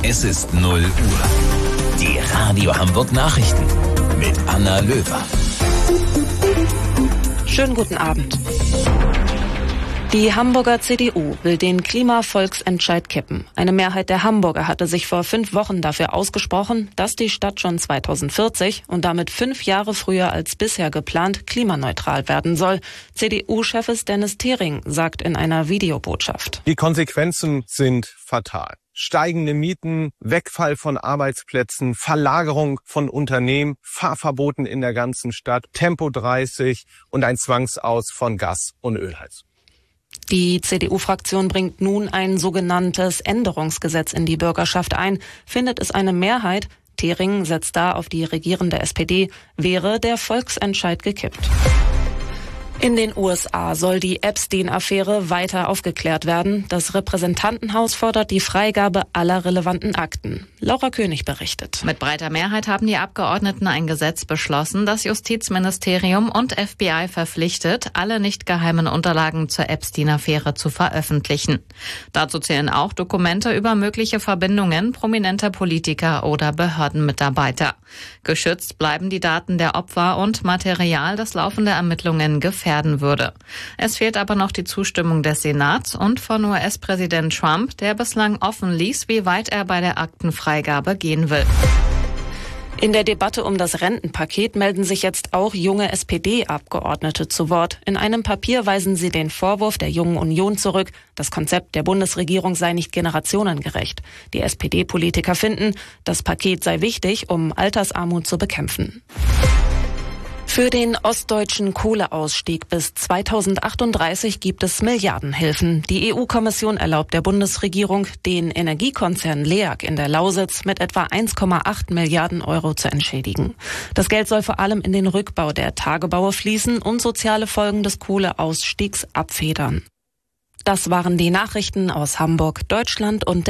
Es ist 0 Uhr. Die Radio Hamburg Nachrichten mit Anna Löwer. Schönen guten Abend. Die Hamburger CDU will den Klimavolksentscheid kippen. Eine Mehrheit der Hamburger hatte sich vor 5 Wochen dafür ausgesprochen, dass die Stadt schon 2040 und damit 5 Jahre früher als bisher geplant klimaneutral werden soll. CDU-Chef Dennis Thering sagt in einer Videobotschaft: Die Konsequenzen sind fatal. Steigende Mieten, Wegfall von Arbeitsplätzen, Verlagerung von Unternehmen, Fahrverboten in der ganzen Stadt, Tempo 30 und ein Zwangsaus von Gas- und Ölheizung. Die CDU-Fraktion bringt nun ein sogenanntes Änderungsgesetz in die Bürgerschaft ein. Findet es eine Mehrheit, Thering setzt da auf die regierende SPD, wäre der Volksentscheid gekippt. In den USA soll die Epstein-Affäre weiter aufgeklärt werden. Das Repräsentantenhaus fordert die Freigabe aller relevanten Akten. Laura König berichtet. Mit breiter Mehrheit haben die Abgeordneten ein Gesetz beschlossen, das Justizministerium und FBI verpflichtet, alle nicht geheimen Unterlagen zur Epstein-Affäre zu veröffentlichen. Dazu zählen auch Dokumente über mögliche Verbindungen prominenter Politiker oder Behördenmitarbeiter. Geschützt bleiben die Daten der Opfer und Material, das laufende Ermittlungen gefährden würde. Es fehlt aber noch die Zustimmung des Senats und von US-Präsident Trump, der bislang offen ließ, wie weit er bei der Aktenfreigabe gehen will. In der Debatte um das Rentenpaket melden sich jetzt auch junge SPD-Abgeordnete zu Wort. In einem Papier weisen sie den Vorwurf der Jungen Union zurück, das Konzept der Bundesregierung sei nicht generationengerecht. Die SPD-Politiker finden, das Paket sei wichtig, um Altersarmut zu bekämpfen. Für den ostdeutschen Kohleausstieg bis 2038 gibt es Milliardenhilfen. Die EU-Kommission erlaubt der Bundesregierung, den Energiekonzern LEAG in der Lausitz mit etwa 1,8 Milliarden Euro zu entschädigen. Das Geld soll vor allem in den Rückbau der Tagebaue fließen und soziale Folgen des Kohleausstiegs abfedern. Das waren die Nachrichten aus Hamburg, Deutschland und